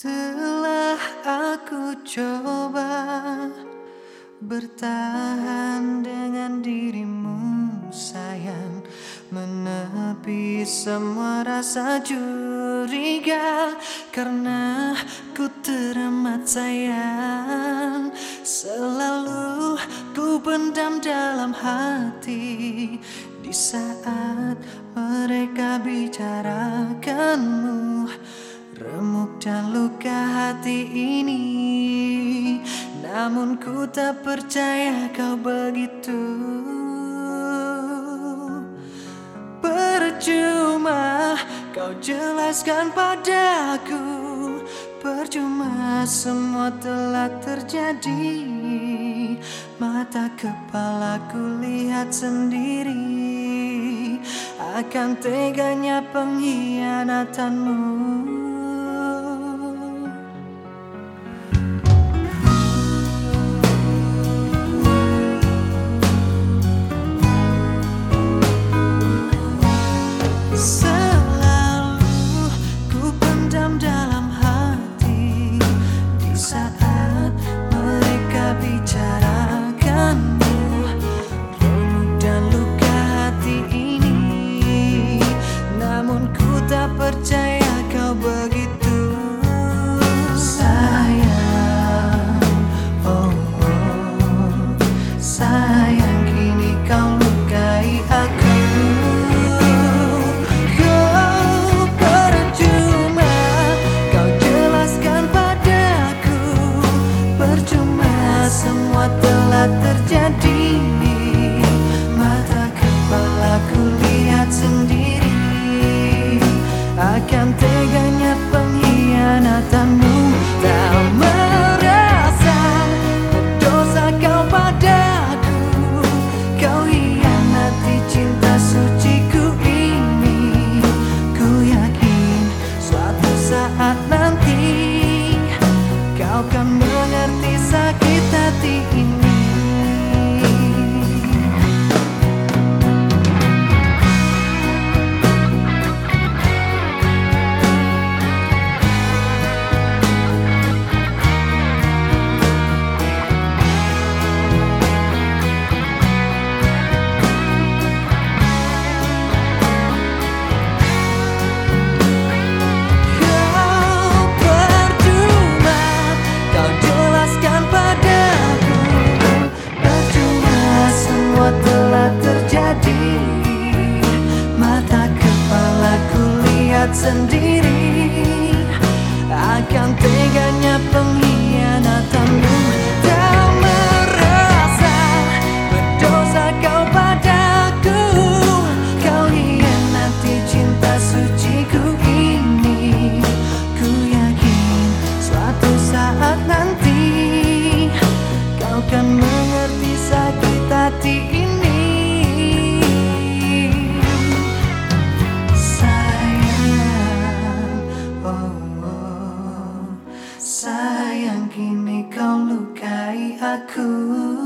Telah aku coba bertahan dengan dirimu sayang, menepi semua rasa curiga karena ku teramat sayang. Selalu ku pendam dalam hati di saat mereka bicarakanmu. Remuk dan luka hati ini, namun ku tak percaya kau begitu. Percuma kau jelaskan padaku, percuma semua telah terjadi. Mata kepalaku lihat sendiri akan teganya pengkhianatanmu. Percaya kau begitu sayang, oh, oh sayang, kini kau lukai aku. Kau percuma kau jelaskan padaku, percuma semua telah terjadi. Mata kepalaku lihat sendiri akan teganya pengkhianatanmu. Tak merasa berdosa kau padaku, kau hianati cinta suciku ini. Ku yakin suatu saat nanti kau kan mengerti sakit hati ini. Telah terjadi, mata kepalaku lihat sendiri akan teganya pengkhianatanmu. Tak merasa berdosa kau padaku, kau hianati cinta suciku ini. Ku yakin suatu saat nanti kau kan mengerti sakit hati ini. Sayang, kini kau lukai aku.